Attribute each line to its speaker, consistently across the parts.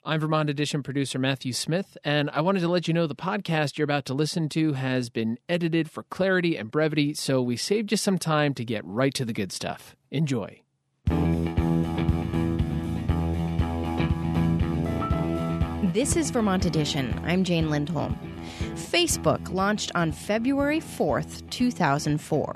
Speaker 1: I'm Vermont Edition producer Matthew Smith, and I wanted to let you know the podcast you're about to listen to has been edited for clarity and brevity, so we saved you some time to get right to the good stuff. Enjoy.
Speaker 2: This is Vermont Edition. I'm Jane Lindholm. Facebook launched on February 4th, 2004.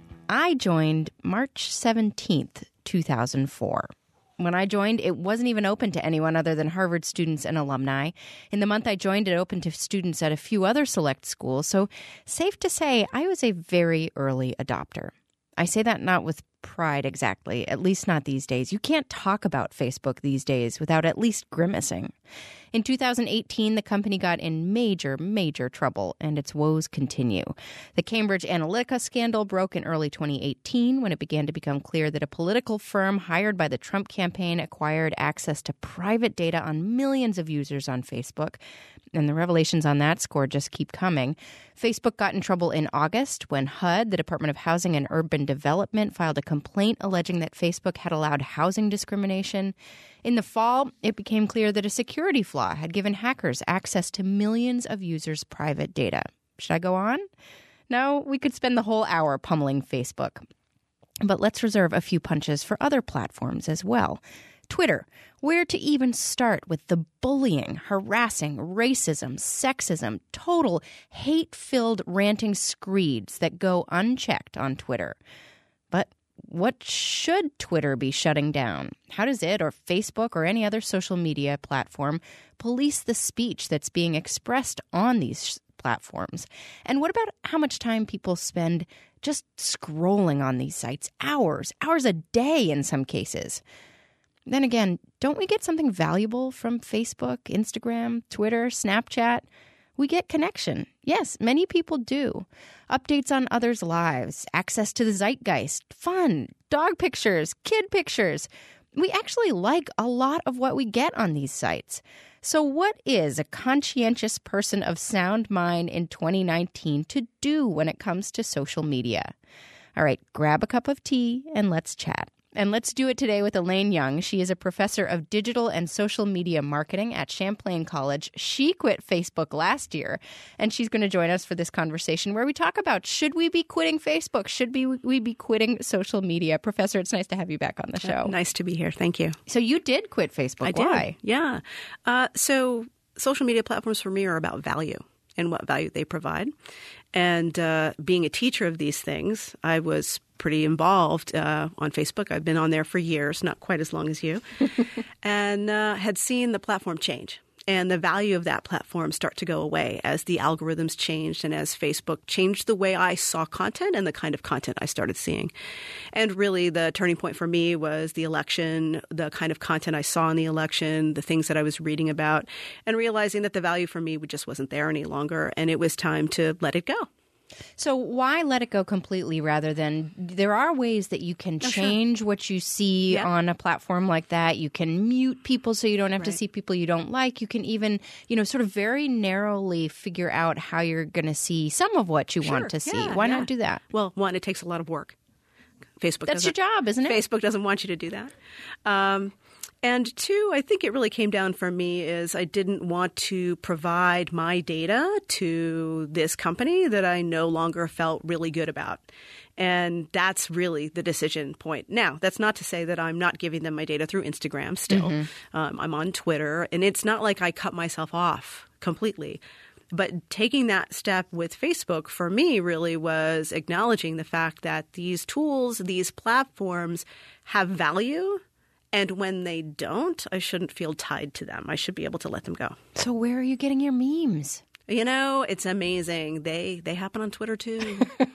Speaker 2: I joined March 17th, 2004. When I joined, it wasn't even open to anyone other than Harvard students and alumni. In the month I joined, it opened to students at a few other select schools, so safe to say I was a very early adopter. I say that not with pride exactly, at least not these days. You can't talk about Facebook these days without at least grimacing. In 2018, the company got in major trouble, and its woes continue. The Cambridge Analytica scandal broke in early 2018 when it began to become clear that a political firm hired by the Trump campaign acquired access to private data on millions of users on Facebook. And the revelations on that score just keep coming. Facebook got in trouble in August when HUD, the Department of Housing and Urban Development, filed a complaint alleging that Facebook had allowed housing discrimination. In the fall, it became clear that a security flaw had given hackers access to millions of users' private data. Should I go on? No, we could spend the whole hour pummeling Facebook. But let's reserve a few punches for other platforms as well. Twitter, where to even start with the bullying, harassing, racism, sexism, total hate-filled ranting screeds that go unchecked on Twitter. But what should Twitter be shutting down? How does it or Facebook or any other social media platform police the speech that's being expressed on these platforms? And what about how much time people spend just scrolling on these sites? Hours a day in some cases. Then again, don't we get something valuable from Facebook, Instagram, Twitter, Snapchat? We get connection. Yes, many people do. Updates on others' lives, access to the zeitgeist, fun, dog pictures, kid pictures. We actually like a lot of what we get on these sites. So what is a conscientious person of sound mind in 2019 to do when it comes to social media? All right, grab a cup of tea and let's chat. And let's do it today with Elaine Young. She is a professor of digital and social media marketing at Champlain College. She quit Facebook last year, and she's going to join us for this conversation where we talk about, should we be quitting Facebook? Should we be quitting social media? Professor, it's nice to have you back on the show.
Speaker 3: Nice to be here. Thank you.
Speaker 2: So you did quit Facebook.
Speaker 3: I
Speaker 2: Why?
Speaker 3: did. Yeah. So social media platforms for me are about value and what value they provide. And being a teacher of these things, I was pretty involved on Facebook. I've been on there for years, not quite as long as you, and had seen the platform change and the value of that platform start to go away as the algorithms changed and as Facebook changed the way I saw content and the kind of content I started seeing. And really the turning point for me was the election, the kind of content I saw in the election, the things that I was reading about, and realizing that the value for me just wasn't there any longer, and it was time to let it go.
Speaker 2: So why let it go completely rather than there are ways that you can change what you see on a platform like that. You can mute people so you don't have to see people you don't like. You can even, sort of very narrowly figure out how you're going to see some of what you want to see. Why not do that?
Speaker 3: Well, one, it takes a lot of work.
Speaker 2: That's your job, isn't it?
Speaker 3: Facebook doesn't want you to do that. And two, I think it really came down for me is I didn't want to provide my data to this company that I no longer felt really good about. And that's really the decision point. Now, that's not to say that I'm not giving them my data through Instagram still. Mm-hmm. I'm on Twitter. And it's not like I cut myself off completely. But taking that step with Facebook for me really was acknowledging the fact that these tools, these platforms have value. And when they don't, I shouldn't feel tied to them. I should be able to let them go.
Speaker 2: So where are you getting your memes?
Speaker 3: It's amazing. They happen on Twitter too.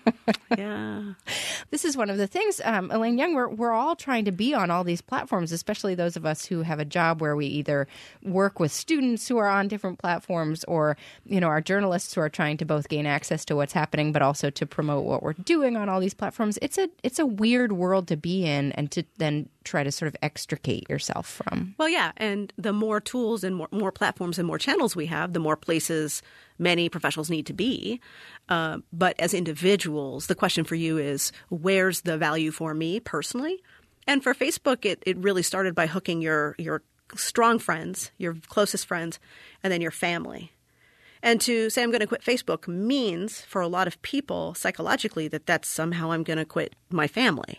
Speaker 3: Yeah.
Speaker 2: This is one of the things, Elaine Young, we're all trying to be on all these platforms, especially those of us who have a job where we either work with students who are on different platforms or, our journalists who are trying to both gain access to what's happening but also to promote what we're doing on all these platforms. It's a weird world to be in and to then try to sort of extricate yourself from.
Speaker 3: Well, yeah. And the more tools and more platforms and more channels we have, the more places many professionals need to be. But as individuals, the question for you is, where's the value for me personally? And for Facebook, it really started by hooking your strong friends, your closest friends, and then your family. And to say I'm going to quit Facebook means for a lot of people psychologically that that's somehow I'm going to quit my family.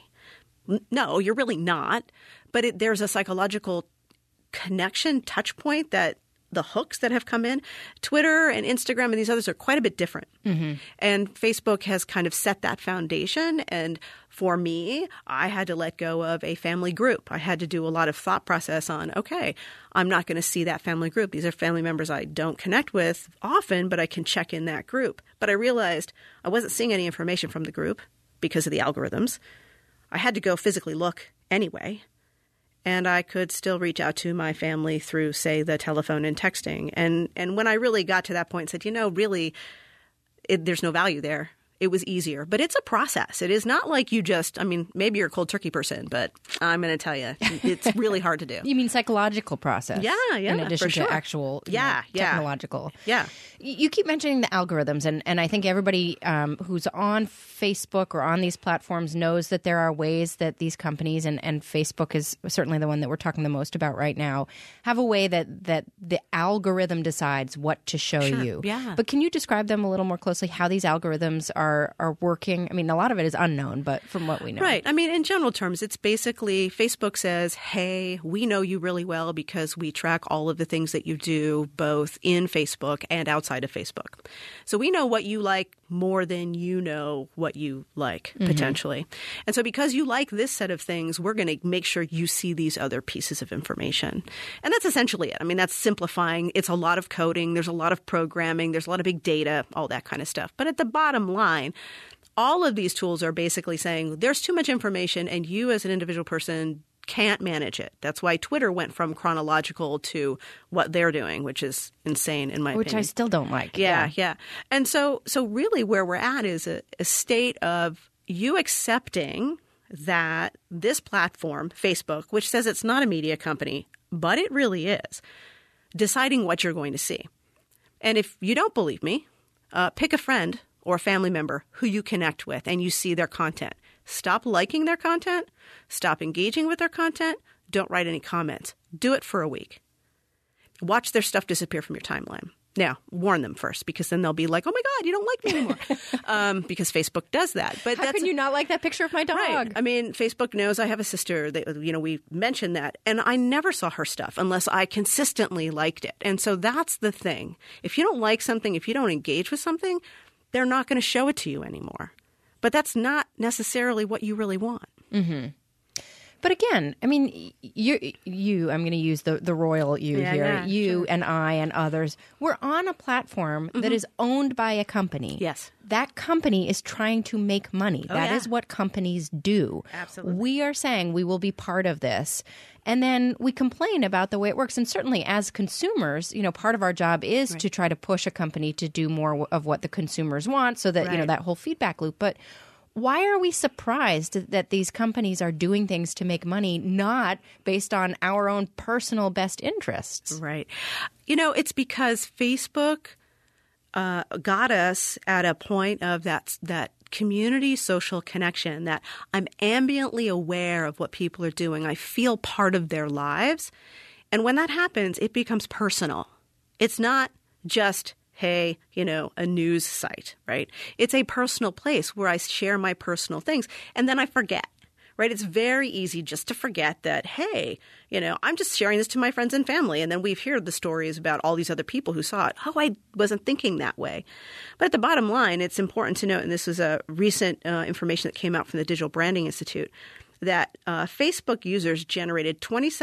Speaker 3: No, you're really not. But there's a psychological connection, touch point that the hooks that have come in. Twitter and Instagram and these others are quite a bit different. Mm-hmm. And Facebook has kind of set that foundation. And for me, I had to let go of a family group. I had to do a lot of thought process on, okay, I'm not going to see that family group. These are family members I don't connect with often, but I can check in that group. But I realized I wasn't seeing any information from the group because of the algorithms. I had to go physically look anyway. And I could still reach out to my family through, say, the telephone and texting. And when I really got to that point and said, really, there's no value there, it was easier. But it's a process. It is not like you just, maybe you're a cold turkey person, but I'm going to tell you, it's really hard to do.
Speaker 2: You mean psychological process?
Speaker 3: Yeah,
Speaker 2: in addition
Speaker 3: for sure.
Speaker 2: to actual technological.
Speaker 3: Yeah.
Speaker 2: You keep mentioning the algorithms, and I think everybody who's on Facebook or on these platforms knows that there are ways that these companies, and Facebook is certainly the one that we're talking the most about right now, have a way that the algorithm decides what to show you.
Speaker 3: Yeah.
Speaker 2: But can you describe them a little more closely, how these algorithms are working? A lot of it is unknown, but from what we know.
Speaker 3: Right. In general terms, it's basically Facebook says, hey, we know you really well because we track all of the things that you do both in Facebook and outside of Facebook. So we know what you like more than you know what you like, potentially. And so because you like this set of things, we're going to make sure you see these other pieces of information. And that's essentially it. That's simplifying. It's a lot of coding. There's a lot of programming. There's a lot of big data, all that kind of stuff. But at the bottom line, all of these tools are basically saying there's too much information and you as an individual person can't manage it. That's why Twitter went from chronological to what they're doing, which is insane in my opinion.
Speaker 2: Which I still don't like.
Speaker 3: Yeah. And so really where we're at is a state of you accepting that this platform, Facebook, which says it's not a media company, but it really is, deciding what you're going to see. And if you don't believe me, pick a friend or a family member who you connect with and you see their content. Stop liking their content. Stop engaging with their content. Don't write any comments. Do it for a week. Watch their stuff disappear from your timeline. Now, warn them first because then they'll be like, oh, my God, you don't like me anymore because Facebook does that. But
Speaker 2: how can you not like that picture of my dog?
Speaker 3: Right. Facebook knows I have a sister. We mentioned that. And I never saw her stuff unless I consistently liked it. And so that's the thing. If you don't like something, if you don't engage with something, they're not going to show it to you anymore. But that's not necessarily what you really want.
Speaker 2: Mm-hmm. But again, you I'm going to use the royal you here.
Speaker 3: Yeah,
Speaker 2: you
Speaker 3: sure.
Speaker 2: and I and others. We're on a platform that is owned by a company.
Speaker 3: Yes.
Speaker 2: That company is trying to make money. That is what companies do.
Speaker 3: Absolutely.
Speaker 2: We are saying we will be part of this. And then we complain about the way it works. And certainly as consumers, part of our job is to try to push a company to do more of what the consumers want so that, that whole feedback loop. But why are we surprised that these companies are doing things to make money, not based on our own personal best interests?
Speaker 3: Right. It's because Facebook got us at a point of that community social connection, that I'm ambiently aware of what people are doing. I feel part of their lives. And when that happens, it becomes personal. It's not just, hey, a news site, right? It's a personal place where I share my personal things. And then I forget, right? It's very easy just to forget that, hey, I'm just sharing this to my friends and family. And then we've heard the stories about all these other people who saw it. Oh, I wasn't thinking that way. But at the bottom line, it's important to note, and this was a recent information that came out from the Digital Branding Institute, that Facebook users generated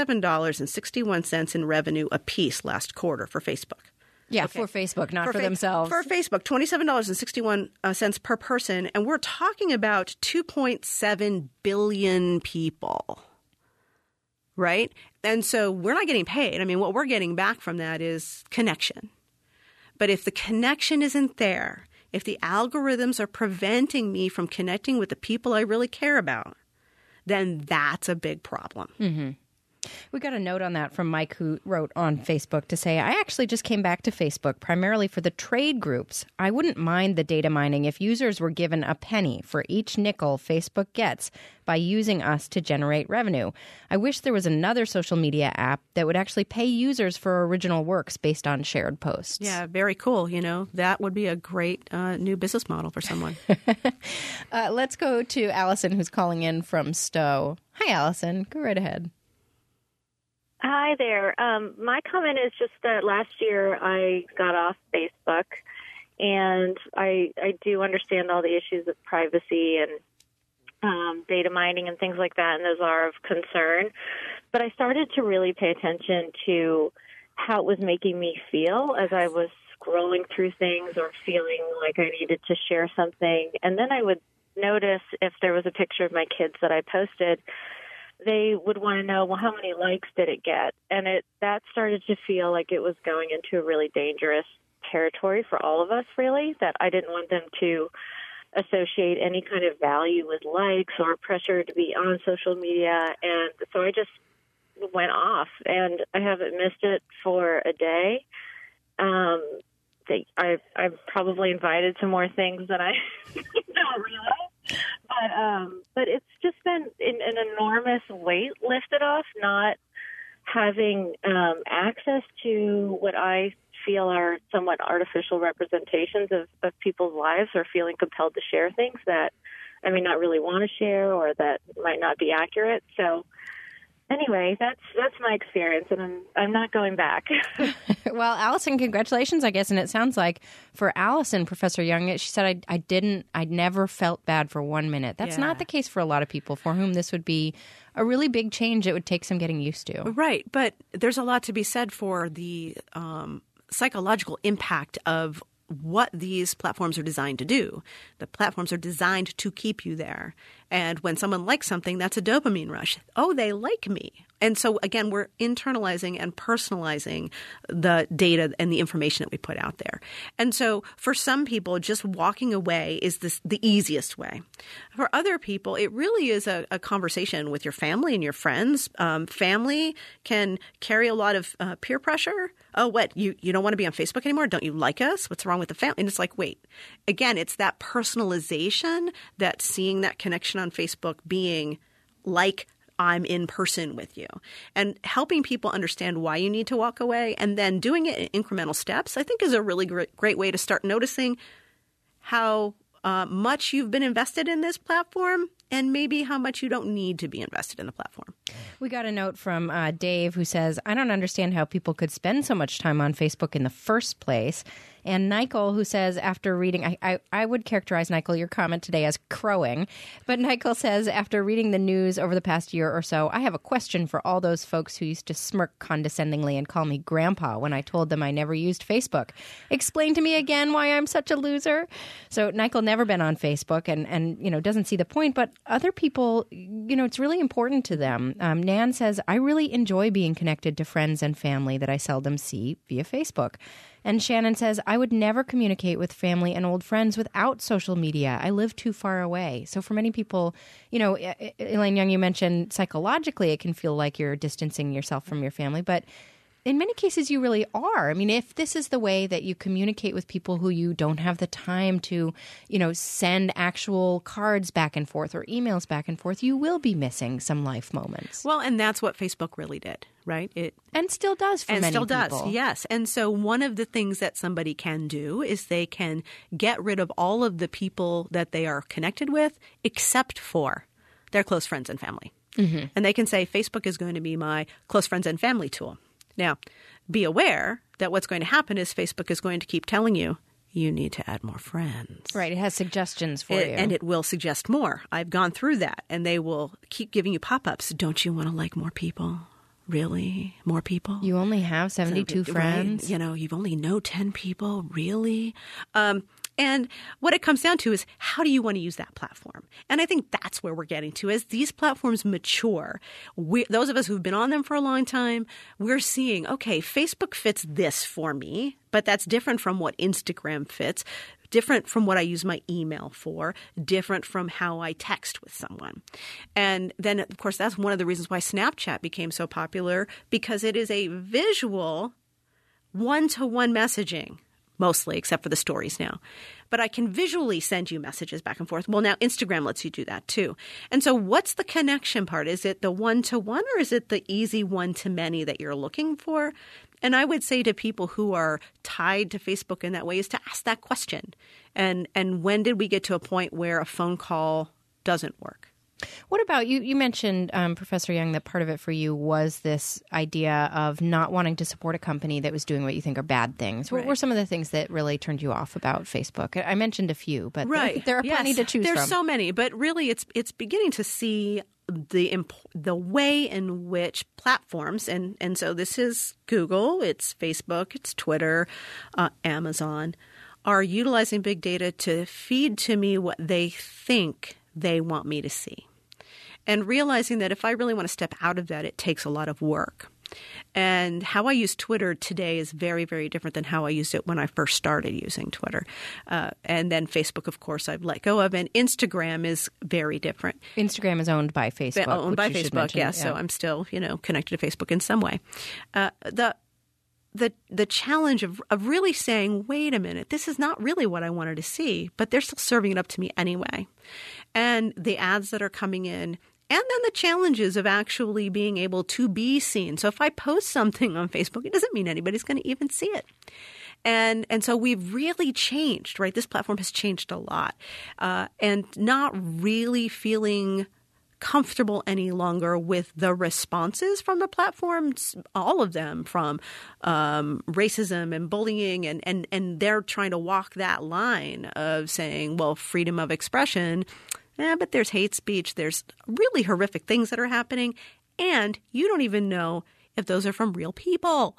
Speaker 3: $27.61 in revenue apiece last quarter for Facebook.
Speaker 2: Yeah, for Facebook, not for themselves.
Speaker 3: For Facebook, $27.61 per person. And we're talking about 2.7 billion people, right? And so we're not getting paid. What we're getting back from that is connection. But if the connection isn't there, if the algorithms are preventing me from connecting with the people I really care about, then that's a big problem.
Speaker 2: Mm-hmm. We got a note on that from Mike, who wrote on Facebook to say, I actually just came back to Facebook primarily for the trade groups. I wouldn't mind the data mining if users were given a penny for each nickel Facebook gets by using us to generate revenue. I wish there was another social media app that would actually pay users for original works based on shared posts.
Speaker 3: Yeah, very cool. That would be a great new business model for someone.
Speaker 2: Let's go to Allison, who's calling in from Stowe. Hi, Allison. Go right ahead.
Speaker 4: Hi there. My comment is just that last year I got off Facebook, and I do understand all the issues of privacy and data mining and things like that, and those are of concern. But I started to really pay attention to how it was making me feel as I was scrolling through things or feeling like I needed to share something. And then I would notice if there was a picture of my kids that I posted, they would want to know, well, how many likes did it get? And that started to feel like it was going into a really dangerous territory for all of us, really, that I didn't want them to associate any kind of value with likes or pressure to be on social media. And so I just went off, and I haven't missed it for a day. I've probably invited to more things than I don't realize. But it's just been an enormous weight lifted off, not having access to what I feel are somewhat artificial representations of people's lives, or feeling compelled to share things that I may not really want to share or that might not be accurate. So anyway, that's my experience, and I'm not going back.
Speaker 2: Well, Allison, congratulations, I guess. And it sounds like for Allison, Professor Young, she said, I never felt bad for 1 minute. That's not the case for a lot of people for whom this would be a really big change. It would take some getting used to.
Speaker 3: Right. But there's a lot to be said for the psychological impact of what these platforms are designed to do. The platforms are designed to keep you there. And when someone likes something, that's a dopamine rush. Oh, they like me. And so, again, we're internalizing and personalizing the data and the information that we put out there. And so for some people, just walking away is the easiest way. For other people, it really is a conversation with your family and your friends. Family can carry a lot of peer pressure. Oh, what? You don't want to be on Facebook anymore? Don't you like us? What's wrong with the family? And it's like, wait. Again, it's that personalization, that seeing that connection on Facebook being like I'm in person with you, and helping people understand why you need to walk away, and then doing it in incremental steps, I think is a really great way to start noticing how much you've been invested in this platform, and maybe how much you don't need to be invested in the platform.
Speaker 2: We got a note from Dave, who says, I don't understand how people could spend so much time on Facebook in the first place. And Nichol, who says, after reading, I would characterize, Nichol, your comment today as crowing. But Nichol says, after reading the news over the past year or so, I have a question for all those folks who used to smirk condescendingly and call me grandpa when I told them I never used Facebook. Explain to me again why I'm such a loser. So Nichol never been on Facebook and doesn't see the point. But other people, it's really important to them. Nan says, I really enjoy being connected to friends and family that I seldom see via Facebook. And Shannon says, I would never communicate with family and old friends without social media. I live too far away. So for many people, Elaine Young, you mentioned psychologically it can feel like you're distancing yourself from your family. But in many cases, you really are. I mean, if this is the way that you communicate with people who you don't have the time to, send actual cards back and forth or emails back and forth, you will be missing some life moments.
Speaker 3: Well, and that's what Facebook really did, right?
Speaker 2: And still does for many people.
Speaker 3: And still does, yes. And so one of the things that somebody can do is they can get rid of all of the people that they are connected with except for their close friends and family. Mm-hmm. And they can say, Facebook is going to be my close friends and family tool. Now, be aware that what's going to happen is Facebook is going to keep telling you, you need to add more friends.
Speaker 2: Right. It has suggestions for you.
Speaker 3: And it will suggest more. I've gone through that. And they will keep giving you pop-ups. Don't you want to like more people? Really? More people?
Speaker 2: You only have 72 friends?
Speaker 3: Right? You've only know 10 people? Really? And what it comes down to is, how do you want to use that platform? And I think that's where we're getting to. As these platforms mature, those of us who've been on them for a long time, we're seeing, okay, Facebook fits this for me, but that's different from what Instagram fits, different from what I use my email for, different from how I text with someone. And then, of course, that's one of the reasons why Snapchat became so popular, because it is a visual one-to-one messaging, mostly, except for the stories now. But I can visually send you messages back and forth. Well, now Instagram lets you do that too. And so what's the connection part? Is it the one-to-one, or is it the easy one-to-many that you're looking for? And I would say to people who are tied to Facebook in that way is to ask that question. And when did we get to a point where a phone call doesn't work?
Speaker 2: What about you? You mentioned, Professor Young, that part of it for you was this idea of not wanting to support a company that was doing what you think are bad things. What were some of the things that really turned you off about Facebook? I mentioned a few, but there are plenty to choose from.
Speaker 3: There's so many, but really it's beginning to see the way in which platforms, and so this is Google, it's Facebook, it's Twitter, Amazon, are utilizing big data to feed to me what they think they want me to see. And realizing that if I really want to step out of that, it takes a lot of work. And how I use Twitter today is very, very different than how I used it when I first started using Twitter. And then Facebook, of course, I've let go of. And Instagram is very different.
Speaker 2: Instagram is owned by Facebook.
Speaker 3: Owned by Facebook, yes. So I'm still, connected to Facebook in some way. The challenge of really saying, wait a minute, this is not really what I wanted to see, but they're still serving it up to me anyway. And the ads that are coming in, and then the challenges of actually being able to be seen. So if I post something on Facebook, it doesn't mean anybody's going to even see it. And so we've really changed, right? This platform has changed a lot. And not really feeling comfortable any longer with the responses from the platforms, all of them, from racism and bullying, and they're trying to walk that line of saying, well, freedom of expression, but there's hate speech, there's really horrific things that are happening, and you don't even know if those are from real people.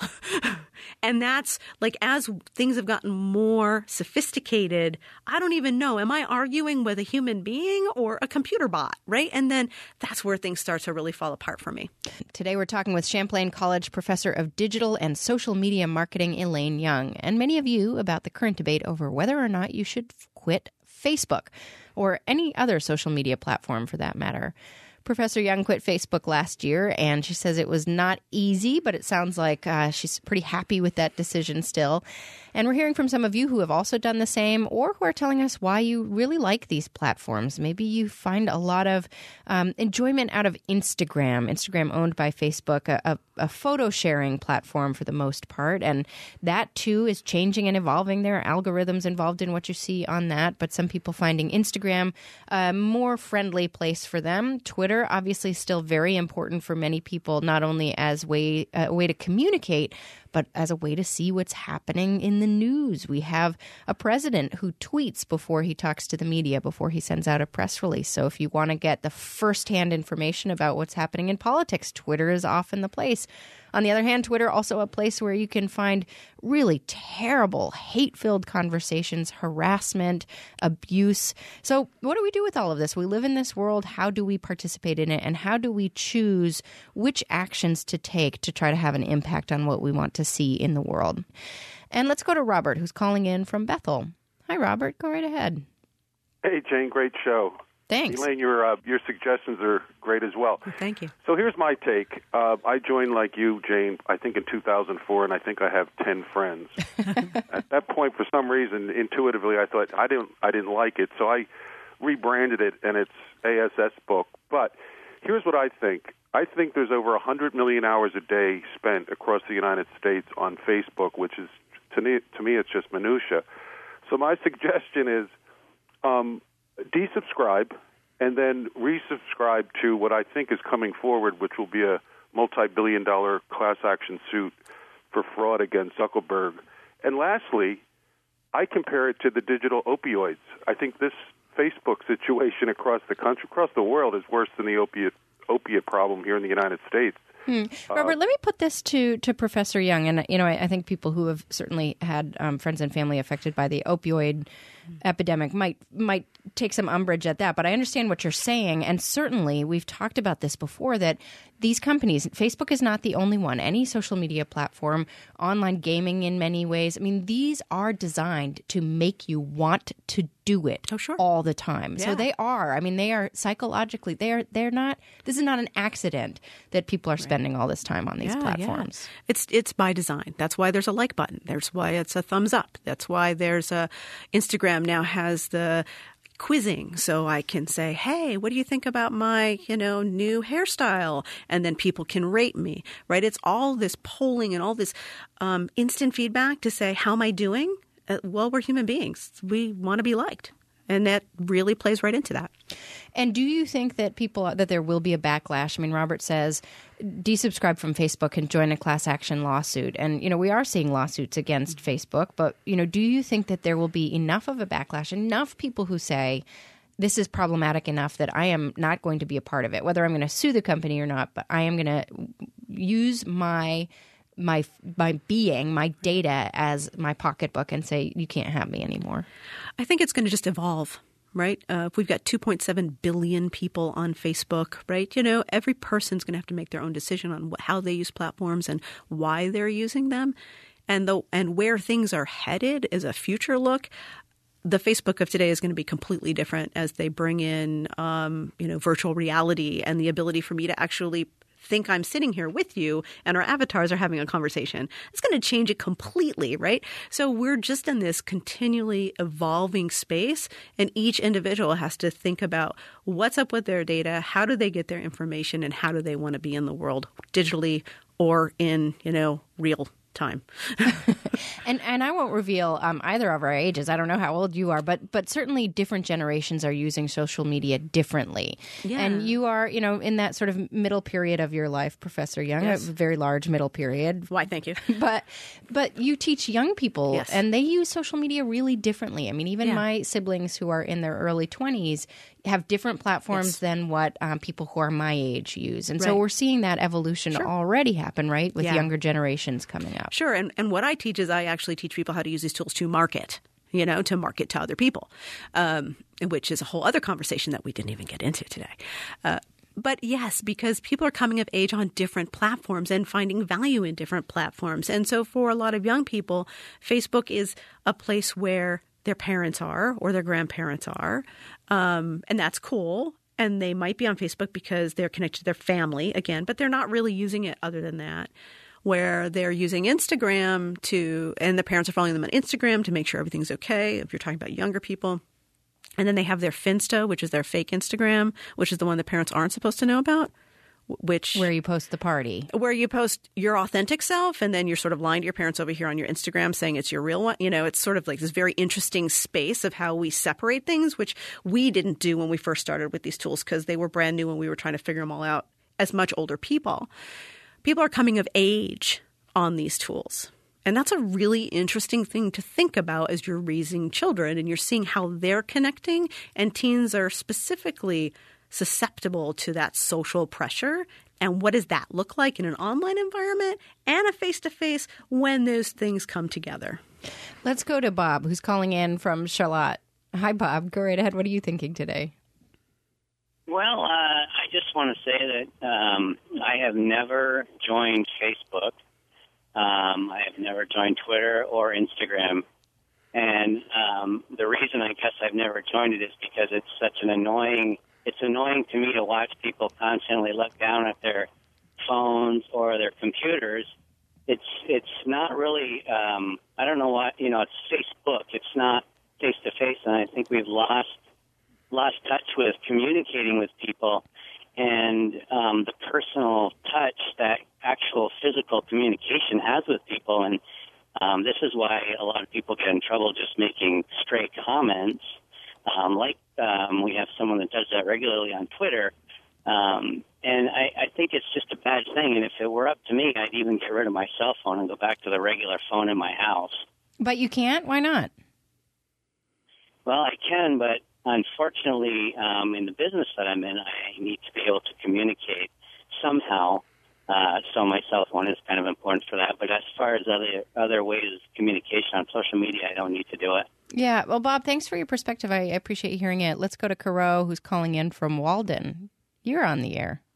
Speaker 3: And that's like, as things have gotten more sophisticated, I don't even know, am I arguing with a human being or a computer bot, right? And then that's where things start to really fall apart for me.
Speaker 2: Today we're talking with Champlain College Professor of Digital and Social Media Marketing, Elaine Young, and many of you about the current debate over whether or not you should quit Facebook or any other social media platform for that matter. Professor Young quit Facebook last year, and she says it was not easy, but it sounds like she's pretty happy with that decision still. And we're hearing from some of you who have also done the same, or who are telling us why you really like these platforms. Maybe you find a lot of enjoyment out of Instagram owned by Facebook, a photo sharing platform for the most part. And that, too, is changing and evolving. There are algorithms involved in what you see on that, but some people finding Instagram a more friendly place for them. Twitter, obviously, still very important for many people, not only as a way to communicate, but as a way to see what's happening in the news. We have a president who tweets before he talks to the media, before he sends out a press release. So if you want to get the firsthand information about what's happening in politics, Twitter is often the place. On the other hand, Twitter also a place where you can find really terrible, hate-filled conversations, harassment, abuse. So what do we do with all of this? We live in this world. How do we participate in it? And how do we choose which actions to take to try to have an impact on what we want to see in the world? And let's go to Robert, who's calling in from Bethel. Hi, Robert. Go right ahead.
Speaker 5: Hey, Jane. Great show.
Speaker 2: Thanks.
Speaker 5: Elaine, your suggestions are great as well.
Speaker 3: Thank you.
Speaker 5: So here's my take. I joined like you, Jane, I think in 2004, and I think I have 10 friends. At that point, for some reason, intuitively, I thought I didn't like it, so I rebranded it, and it's ASS Book. But here's what I think. I think there's over 100 million hours a day spent across the United States on Facebook, which is, to me, it's just minutia. So my suggestion is desubscribe and then resubscribe to what I think is coming forward, which will be a multi-billion-dollar class action suit for fraud against Zuckerberg. And lastly, I compare it to the digital opioids. I think this Facebook situation across the country, across the world, is worse than the opiate problem here in the United States.
Speaker 2: Robert, let me put this to Professor Young. And, I think people who have certainly had friends and family affected by the opioid epidemic might take some umbrage at that. But I understand what you're saying. And certainly we've talked about this before, that these companies, Facebook is not the only one, any social media platform, online gaming in many ways. I mean, these are designed to make you want to do it all the time. Yeah. So they are psychologically, they're not, this is not an accident that people are spending all this time on these platforms.
Speaker 3: Yeah. It's by design. That's why there's a like button. That's why it's a thumbs up. That's why there's Instagram now has the quizzing, so I can say, hey, what do you think about my, new hairstyle? And then people can rate me, right? It's all this polling and all this instant feedback to say, how am I doing? Well, we're human beings. We want to be liked. And that really plays right into that.
Speaker 2: And do you think that that there will be a backlash? I mean, Robert says, desubscribe from Facebook and join a class action lawsuit. And, we are seeing lawsuits against Facebook. But, do you think that there will be enough of a backlash, enough people who say, this is problematic enough that I am not going to be a part of it, whether I'm going to sue the company or not, but I am going to use my being, my data as my pocketbook and say, you can't have me anymore?
Speaker 3: I think it's going to just evolve, right? If we've got 2.7 billion people on Facebook, right? Every person's going to have to make their own decision on how they use platforms and why they're using them. And where things are headed is a future look. The Facebook of today is going to be completely different as they bring in, virtual reality and the ability for me to actually think I'm sitting here with you and our avatars are having a conversation. It's going to change it completely, right? So we're just in this continually evolving space, and each individual has to think about what's up with their data, how do they get their information, and how do they want to be in the world digitally or in, real time.
Speaker 2: And I won't reveal either of our ages. I don't know how old you are, but certainly different generations are using social media differently. Yeah. And you are, in that sort of middle period of your life, Professor Young, yes. A very large middle period.
Speaker 3: Why, thank you.
Speaker 2: But you teach young people, yes. And they use social media really differently. I mean, even my siblings who are in their early 20s have different platforms yes. than what people who are my age use. And so we're seeing that evolution already happen, right, with younger generations coming up.
Speaker 3: Sure. And what I teach is I actually teach people how to use these tools to market, to market to other people, which is a whole other conversation that we didn't even get into today. But yes, because people are coming of age on different platforms and finding value in different platforms. And so for a lot of young people, Facebook is a place where their parents are or their grandparents are. And that's cool. And they might be on Facebook because they're connected to their family, again, but they're not really using it other than that. Where they're using Instagram and the parents are following them on Instagram to make sure everything's okay, if you're talking about younger people. And then they have their Finsta, which is their fake Instagram, which is the one the parents aren't supposed to know about.
Speaker 2: Where you post the party.
Speaker 3: Where you post your authentic self, and then you're sort of lying to your parents over here on your Instagram saying it's your real one. It's sort of like this very interesting space of how we separate things, which we didn't do when we first started with these tools because they were brand new and we were trying to figure them all out as much older people. People are coming of age on these tools. And that's a really interesting thing to think about as you're raising children and you're seeing how they're connecting. And teens are specifically susceptible to that social pressure. And what does that look like in an online environment and a face-to-face when those things come together?
Speaker 2: Let's go to Bob, who's calling in from Charlotte. Hi, Bob. Go right ahead. What are you thinking today?
Speaker 6: Well, I just want to say that I have never joined Facebook. I have never joined Twitter or Instagram. And the reason I guess I've never joined it is because it's such an annoying – it's annoying to me to watch people constantly look down at their phones or their computers. It's not really I don't know what – it's Facebook. It's not face-to-face, and I think we've lost touch with communicating with people and the personal touch that actual physical communication has with people. And this is why a lot of people get in trouble just making stray comments. We have someone that does that regularly on Twitter. And I think it's just a bad thing. And if it were up to me, I'd even get rid of my cell phone and go back to the regular phone in my house.
Speaker 2: But you can't? Why not?
Speaker 6: Well, I can, but unfortunately, in the business that I'm in, I need to be able to communicate somehow So my cell phone is kind of important for that. But as far as other ways of communication on social media, I don't need to do it.
Speaker 2: Yeah. Well, Bob, thanks for your perspective. I appreciate hearing it. Let's go to Caro, who's calling in from Walden. You're on the air.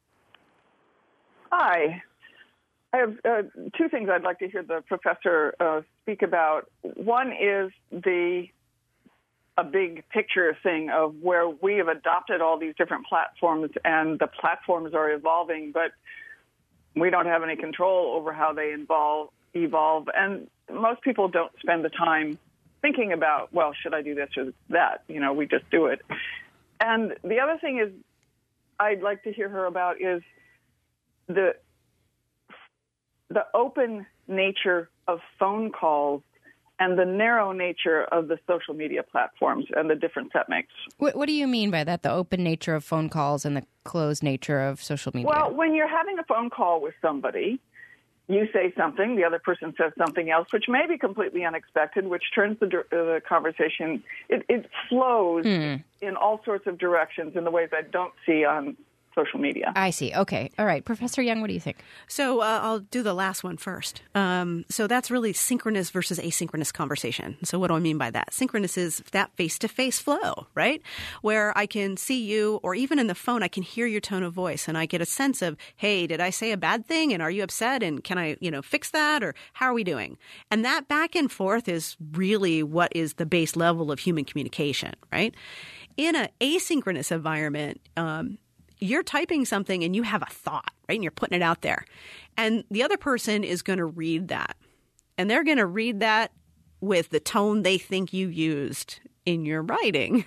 Speaker 7: Hi. I have two things I'd like to hear the professor speak about. One is a big picture thing of where we have adopted all these different platforms, and the platforms are evolving, but we don't have any control over how they evolve. And most people don't spend the time thinking about, well, should I do this or that? We just do it. And the other thing is I'd like to hear her about is the open nature of phone calls and the narrow nature of the social media platforms and the difference that makes.
Speaker 2: What do you mean by that, the open nature of phone calls and the closed nature of social media?
Speaker 7: Well, when you're having a phone call with somebody, you say something, the other person says something else, which may be completely unexpected, which turns the conversation, it flows in all sorts of directions in the ways I don't see on social media.
Speaker 2: I see. Okay. All right. Professor Young, what do you think?
Speaker 3: So I'll do the last one first. So that's really synchronous versus asynchronous conversation. So what do I mean by that? Synchronous is that face-to-face flow, right? Where I can see you, or even in the phone, I can hear your tone of voice and I get a sense of, hey, did I say a bad thing? And are you upset? And can I, fix that? Or how are we doing? And that back and forth is really what is the base level of human communication, right? In an asynchronous environment, you're typing something and you have a thought, right? And you're putting it out there. And the other person is going to read that. And they're going to read that with the tone they think you used in your writing.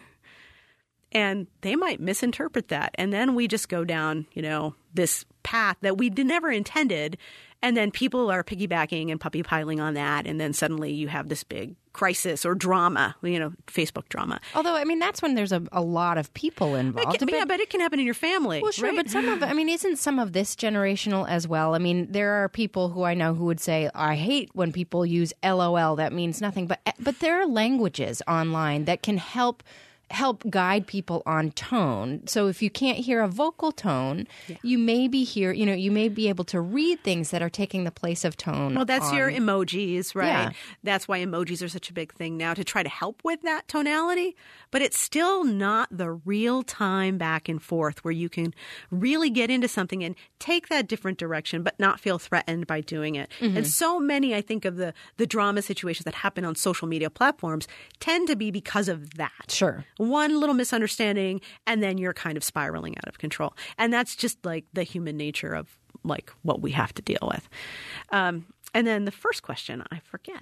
Speaker 3: And they might misinterpret that. And then we just go down, this path that we never intended. And then people are piggybacking and puppy piling on that. And then suddenly you have this big crisis or drama, Facebook drama.
Speaker 2: Although, that's when there's a lot of people involved.
Speaker 3: But it can happen in your family.
Speaker 2: Well, sure,
Speaker 3: right?
Speaker 2: but isn't some of this generational as well? There are people who I know who would say, I hate when people use LOL. That means nothing. But there are languages online that can help guide people on tone. So if you can't hear a vocal tone, you may be you may be able to read things that are taking the place of tone.
Speaker 3: Well, that's your emojis, right?
Speaker 2: Yeah.
Speaker 3: That's why emojis are such a big thing now, to try to help with that tonality. But it's still not the real time back and forth where you can really get into something and take that different direction, but not feel threatened by doing it. Mm-hmm. And so many, I think, of the drama situations that happen on social media platforms tend to be because of that.
Speaker 2: Sure.
Speaker 3: One little misunderstanding, and then you're kind of spiraling out of control. And that's just like the human nature of what we have to deal with. And then the first question, I forget.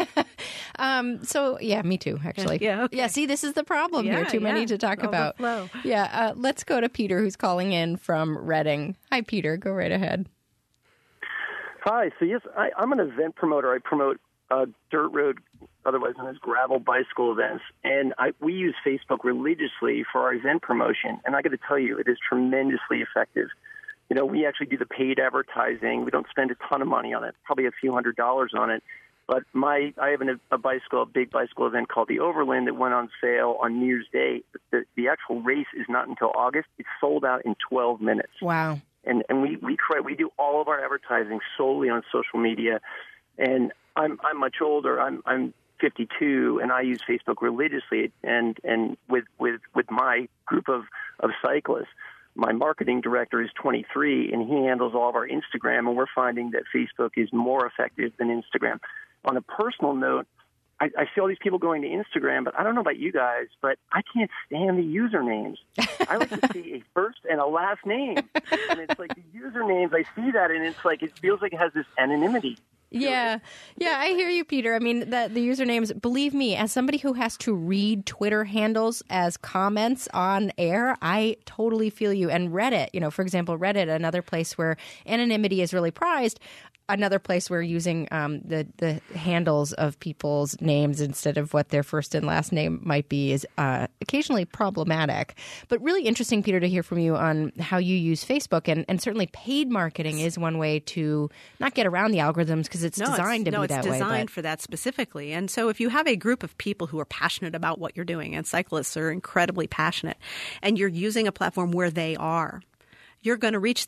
Speaker 2: So, yeah, me too, actually.
Speaker 3: Yeah, okay.
Speaker 2: Yeah, see, this is the problem here. Too many to talk about.
Speaker 3: Flow.
Speaker 2: Yeah, let's go to Peter, who's calling in from Reading. Hi, Peter. Go right ahead.
Speaker 8: Hi. So, yes, I'm an event promoter. I promote dirt road, otherwise known as gravel bicycle events. And we use Facebook religiously for our event promotion. And I got to tell you, it is tremendously effective. We actually do the paid advertising. We don't spend a ton of money on it, probably a few $100s on it. But I have a big bicycle event called the Overland that went on sale on New Year's Day. The actual race is not until August. It's sold out in 12 minutes.
Speaker 2: Wow.
Speaker 8: And we do all of our advertising solely on social media. And I'm much older. I'm 52, and I use Facebook religiously. And with my group of cyclists, my marketing director is 23, and he handles all of our Instagram. And we're finding that Facebook is more effective than Instagram. On a personal note, I see all these people going to Instagram, but I don't know about you guys, but I can't stand the usernames. I like to see a first and a last name. And it's like the usernames, I see that, and it's like it feels like it has this anonymity.
Speaker 2: Yeah, I hear you, Peter. The usernames, believe me, as somebody who has to read Twitter handles as comments on air, I totally feel you. And Reddit, for example, Reddit, another place where anonymity is really prized. Another place where using the handles of people's names instead of what their first and last name might be is occasionally problematic. But really interesting, Peter, to hear from you on how you use Facebook. And certainly paid marketing is one way to not get around the algorithms because it's designed to be that way.
Speaker 3: No, it's designed for that specifically. And so if you have a group of people who are passionate about what you're doing, and cyclists are incredibly passionate, and you're using a platform where they are, you're going to reach them.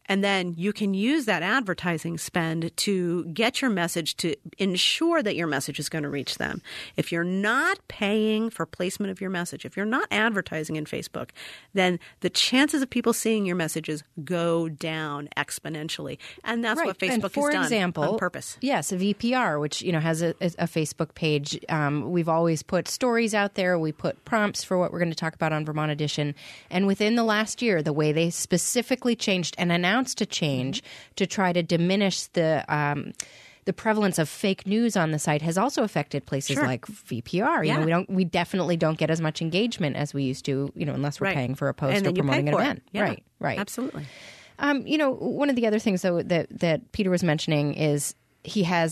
Speaker 3: And then you can use that advertising spend to get your message, to ensure that your message is going to reach them. If you're not paying for placement of your message, if you're not advertising in Facebook, then the chances of people seeing your messages go down exponentially. And that's what Facebook has done
Speaker 2: example,
Speaker 3: on purpose.
Speaker 2: Yes, VPR, which has a Facebook page. We've always put stories out there. We put prompts for what we're going to talk about on Vermont Edition. And within the last year, the way they specifically changed and announced a change to try to diminish the prevalence of fake news on the site has also affected places like VPR. We definitely don't get as much engagement as we used to, unless we're paying for a post or promoting an event.
Speaker 3: Yeah.
Speaker 2: Right.
Speaker 3: Absolutely.
Speaker 2: One of the other things though that Peter was mentioning is he has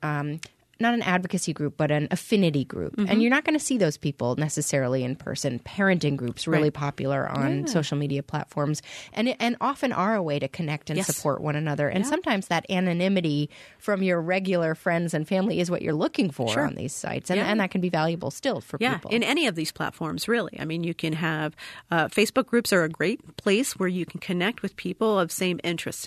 Speaker 2: not an advocacy group, but an affinity group. Mm-hmm. And you're not going to see those people necessarily in person. Parenting groups, really popular on social media platforms, and often are a way to connect and support one another. And sometimes that anonymity from your regular friends and family is what you're looking for on these sites. And that can be valuable still for people.
Speaker 3: In any of these platforms, really. I mean, you can have Facebook groups are a great place where you can connect with people of same interests.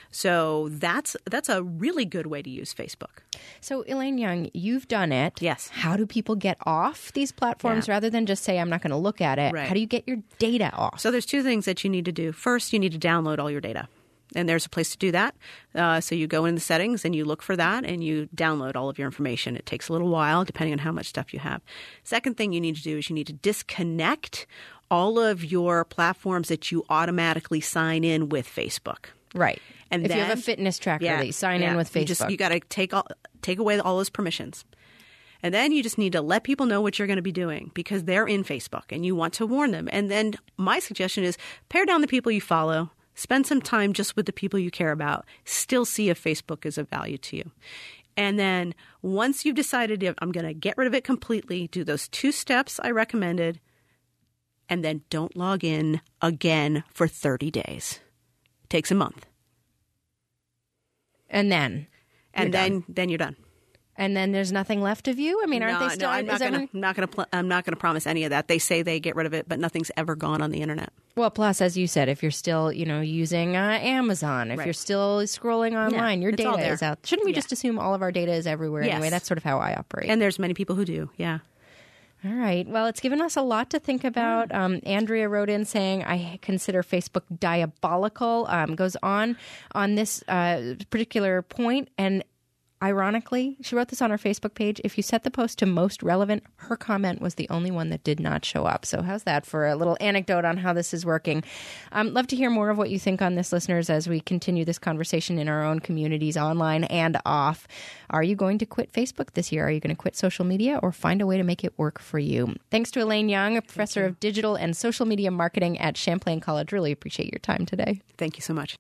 Speaker 3: So that's a really good way to use Facebook.
Speaker 2: So, Elaine Young, you've done it.
Speaker 3: Yes.
Speaker 2: How do people get off these platforms rather than just say, I'm not going to look at it?
Speaker 3: Right.
Speaker 2: How do you get your data off?
Speaker 3: So there's two things that you need to do. First, you need to download all your data. And there's a place to do that. So you go in the settings and you look for that and you download all of your information. It takes a little while depending on how much stuff you have. Second thing you need to do is you need to disconnect all of your platforms that you automatically sign in with Facebook.
Speaker 2: Right.
Speaker 3: And
Speaker 2: if
Speaker 3: then,
Speaker 2: you have a fitness tracker, sign in with Facebook.
Speaker 3: You got to take away all those permissions. And then you just need to let people know what you're going to be doing because they're in Facebook and you want to warn them. And then my suggestion is pare down the people you follow, spend some time just with the people you care about, still see if Facebook is of value to you. And then once you've decided I'm going to get rid of it completely, do those 2 steps I recommended, and then don't log in again for 30 days. It takes a month.
Speaker 2: And then
Speaker 3: you're done.
Speaker 2: And then there's nothing left of you? I mean, aren't they still?
Speaker 3: No, I'm not going to promise any of that. They say they get rid of it, but nothing's ever gone on the internet.
Speaker 2: Well, plus, as you said, if you're still, using Amazon, if you're still scrolling online, your data is out. Shouldn't we just assume all of our data is everywhere anyway? That's sort of how I operate.
Speaker 3: And there's many people who do,
Speaker 2: All right. Well, it's given us a lot to think about. Andrea wrote in saying, I consider Facebook diabolical, goes on this particular point. And ironically, she wrote this on her Facebook page. If you set the post to most relevant, her comment was the only one that did not show up. So how's that for a little anecdote on how this is working? Love to hear more of what you think on this, listeners, as we continue this conversation in our own communities, online and off. Are you going to quit Facebook this year? Are you going to quit social media or find a way to make it work for you? Thanks to Elaine Young, a professor of digital and social media marketing at Champlain College. Really appreciate your time today.
Speaker 3: Thank you so much.